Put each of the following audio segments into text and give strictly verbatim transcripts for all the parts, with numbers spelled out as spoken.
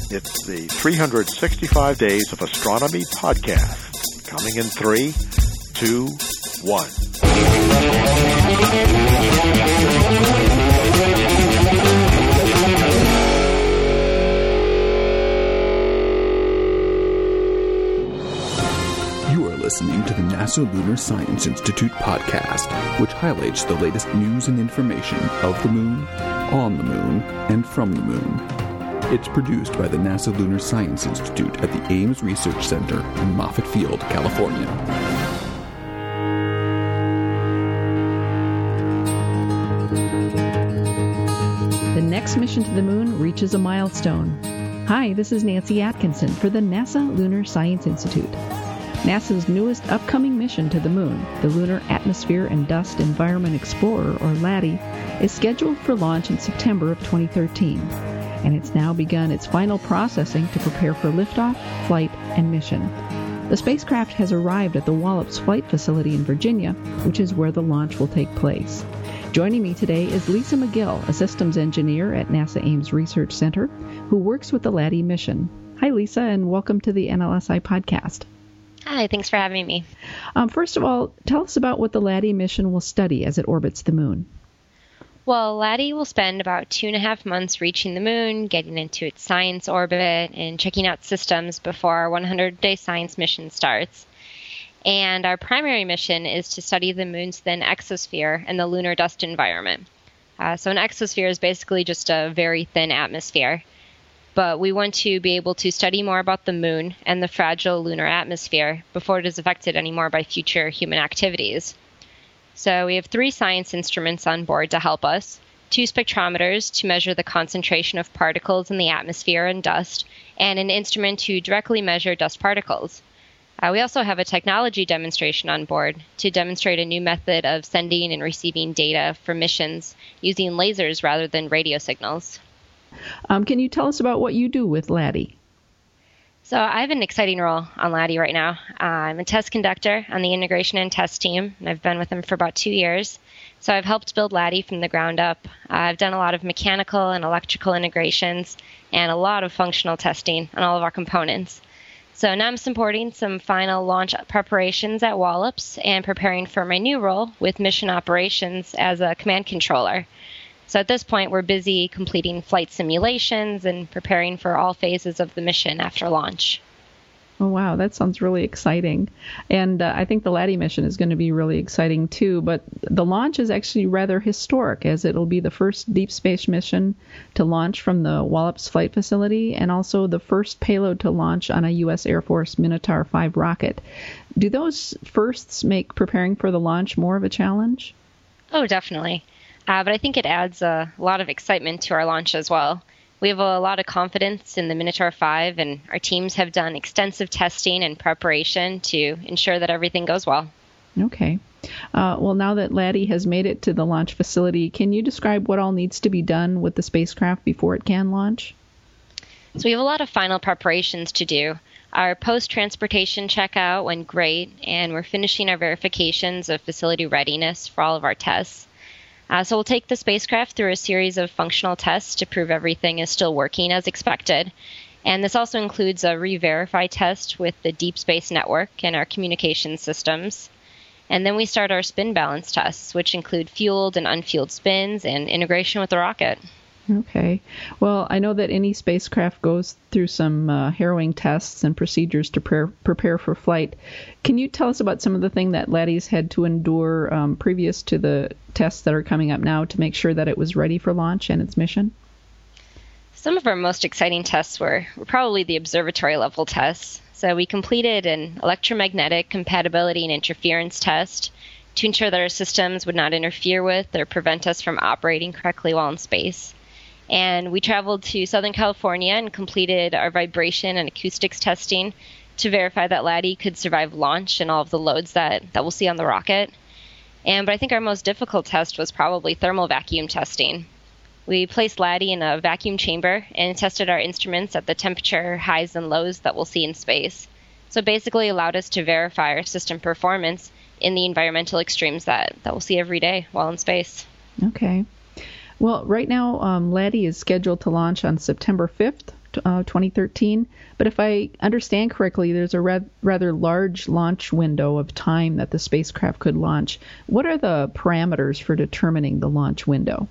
It's the three hundred sixty-five Days of Astronomy podcast. Coming in three, two, one. You are listening to the NASA Lunar Science Institute podcast, which highlights the latest news and information of the moon, on the moon, and from the moon. It's produced by the NASA Lunar Science Institute at the Ames Research Center in Moffett Field, California. The next mission to the moon reaches a milestone. Hi, this is Nancy Atkinson for the NASA Lunar Science Institute. NASA's newest upcoming mission to the moon, the Lunar Atmosphere and Dust Environment Explorer, or LADEE, is scheduled for launch in September of twenty thirteen, and it's now begun its final processing to prepare for liftoff, flight, and mission. The spacecraft has arrived at the Wallops Flight Facility in Virginia, which is where the launch will take place. Joining me today is Lisa McGill, a systems engineer at NASA Ames Research Center, who works with the LADEE mission. Hi, Lisa, and welcome to the N L S I podcast. Hi, thanks for having me. Um, first of all, tell us about what the LADEE mission will study as it orbits the moon. Well, LADEE will spend about two and a half months reaching the moon, getting into its science orbit, and checking out systems before our one hundred day science mission starts. And our primary mission is to study the moon's thin exosphere and the lunar dust environment. Uh, so an exosphere is basically just a very thin atmosphere. But we want to be able to study more about the moon and the fragile lunar atmosphere before it is affected anymore by future human activities. So we have three science instruments on board to help us, two spectrometers to measure the concentration of particles in the atmosphere and dust, and an instrument to directly measure dust particles. Uh, we also have a technology demonstration on board to demonstrate a new method of sending and receiving data for missions using lasers rather than radio signals. Um, can you tell us about what you do with LADEE? So I have an exciting role on LADEE right now. Uh, I'm a test conductor on the integration and test team, and I've been with them for about two years. So I've helped build LADEE from the ground up. Uh, I've done a lot of mechanical and electrical integrations and a lot of functional testing on all of our components. So now I'm supporting some final launch preparations at Wallops and preparing for my new role with mission operations as a command controller. So at this point, we're busy completing flight simulations and preparing for all phases of the mission after launch. Oh, wow. That sounds really exciting. And uh, I think the LADEE mission is going to be really exciting, too. But the launch is actually rather historic, as it'll be the first deep space mission to launch from the Wallops Flight Facility and also the first payload to launch on a U S Air Force Minotaur five rocket. Do those firsts make preparing for the launch more of a challenge? Oh, definitely. Uh, but I think it adds a lot of excitement to our launch as well. We have a lot of confidence in the Minotaur five, and our teams have done extensive testing and preparation to ensure that everything goes well. Okay. Uh, well, now that LADEE has made it to the launch facility, can you describe what all needs to be done with the spacecraft before it can launch? So we have a lot of final preparations to do. Our post-transportation checkout went great, and we're finishing our verifications of facility readiness for all of our tests. Uh, so we'll take the spacecraft through a series of functional tests to prove everything is still working as expected. And this also includes a re-verify test with the Deep Space Network and our communication systems. And then we start our spin balance tests, which include fueled and unfueled spins and integration with the rocket. Okay. Well, I know that any spacecraft goes through some uh, harrowing tests and procedures to pre- prepare for flight. Can you tell us about some of the things that LADEE's had to endure um, previous to the tests that are coming up now to make sure that it was ready for launch and its mission? Some of our most exciting tests were, were probably the observatory level tests. So we completed an electromagnetic compatibility and interference test to ensure that our systems would not interfere with or prevent us from operating correctly while in space. And we traveled to Southern California and completed our vibration and acoustics testing to verify that LADEE could survive launch and all of the loads that, that we'll see on the rocket. And but I think our most difficult test was probably thermal vacuum testing. We placed LADEE in a vacuum chamber and tested our instruments at the temperature highs and lows that we'll see in space. So it basically allowed us to verify our system performance in the environmental extremes that, that we'll see every day while in space. Okay. Well, right now, um, LADEE is scheduled to launch on September fifth, uh, twenty thirteen. But if I understand correctly, there's a ra- rather large launch window of time that the spacecraft could launch. What are the parameters for determining the launch window?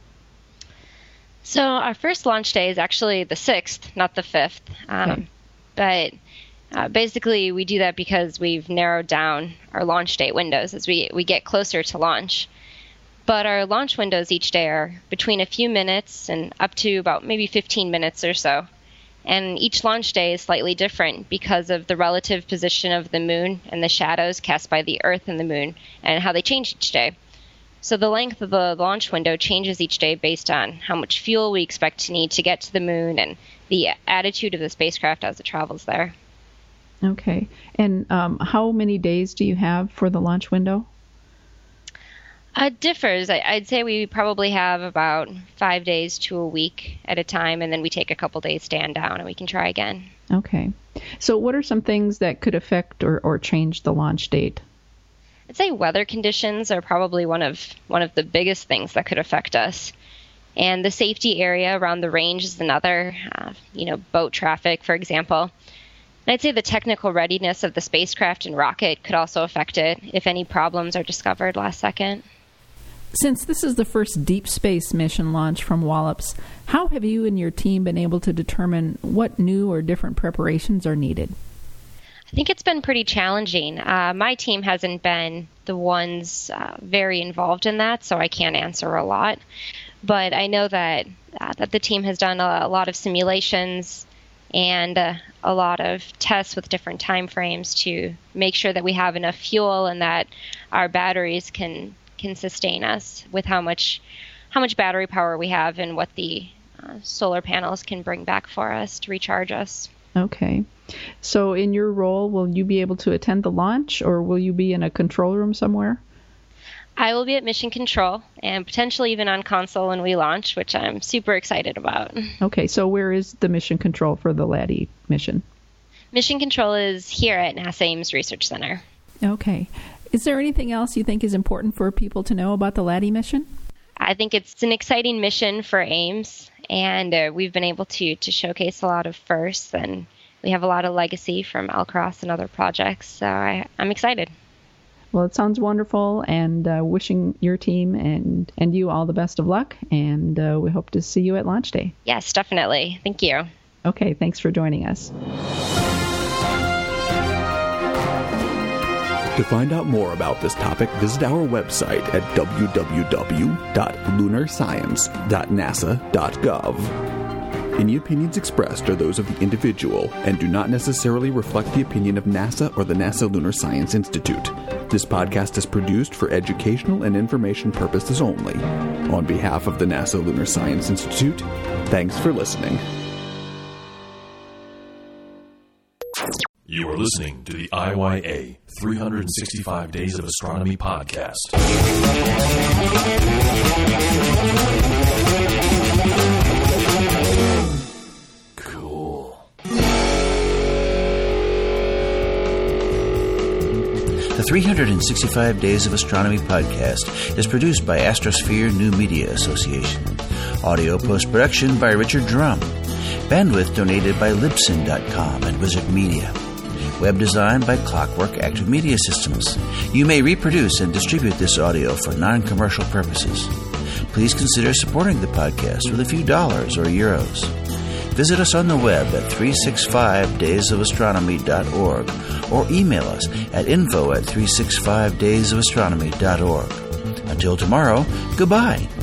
So our first launch day is actually the sixth, not the fifth. Um, okay. But uh, basically, we do that because we've narrowed down our launch date windows as we, we get closer to launch. But our launch windows each day are between a few minutes and up to about maybe fifteen minutes or so. And each launch day is slightly different because of the relative position of the moon and the shadows cast by the Earth and the moon and how they change each day. So the length of the launch window changes each day based on how much fuel we expect to need to get to the moon and the attitude of the spacecraft as it travels there. Okay. And um, how many days do you have for the launch window? Uh, it differs. I, I'd say we probably have about five days to a week at a time, and then we take a couple days stand down and we can try again. Okay. So what are some things that could affect or, or change the launch date? I'd say weather conditions are probably one of one of the biggest things that could affect us. And the safety area around the range is another, uh, you know, boat traffic, for example. And I'd say the technical readiness of the spacecraft and rocket could also affect it if any problems are discovered last second. Since this is the first deep space mission launch from Wallops, how have you and your team been able to determine what new or different preparations are needed? I think it's been pretty challenging. Uh, my team hasn't been the ones uh, very involved in that, so I can't answer a lot. But I know that uh, that the team has done a, a lot of simulations and uh, a lot of tests with different time frames to make sure that we have enough fuel and that our batteries can can sustain us with how much how much battery power we have and what the uh, solar panels can bring back for us to recharge us. Okay. So in your role, will you be able to attend the launch, or will you be in a control room somewhere? I will be at mission control and potentially even on console when we launch, which I'm super excited about. Okay, so where is the mission control for the Laddie mission? Mission control is here at NASA Ames Research Center. Okay. Is there anything else you think is important for people to know about the Laddie mission? I think it's an exciting mission for Ames, and uh, we've been able to, to showcase a lot of firsts, and we have a lot of legacy from L-Cross and other projects, so I, I'm excited. Well, it sounds wonderful, and uh, wishing your team and, and you all the best of luck, and uh, we hope to see you at launch day. Yes, definitely. Thank you. Okay, thanks for joining us. To find out more about this topic, visit our website at w w w dot lunar science dot nasa dot gov. Any opinions expressed are those of the individual and do not necessarily reflect the opinion of NASA or the NASA Lunar Science Institute. This podcast is produced for educational and information purposes only. On behalf of the NASA Lunar Science Institute, thanks for listening. You are listening to the I Y A three hundred sixty-five Days of Astronomy podcast. Cool. The three hundred sixty-five Days of Astronomy podcast is produced by Astrosphere New Media Association. Audio post-production by Richard Drum. Bandwidth donated by Libsyn dot com and Wizard Media. Web design by Clockwork Active Media Systems. You may reproduce and distribute this audio for non-commercial purposes. Please consider supporting the podcast with a few dollars or euros. Visit us on the web at three sixty-five days of astronomy dot org or email us at info at three sixty-five days of astronomy dot org. Until tomorrow, goodbye.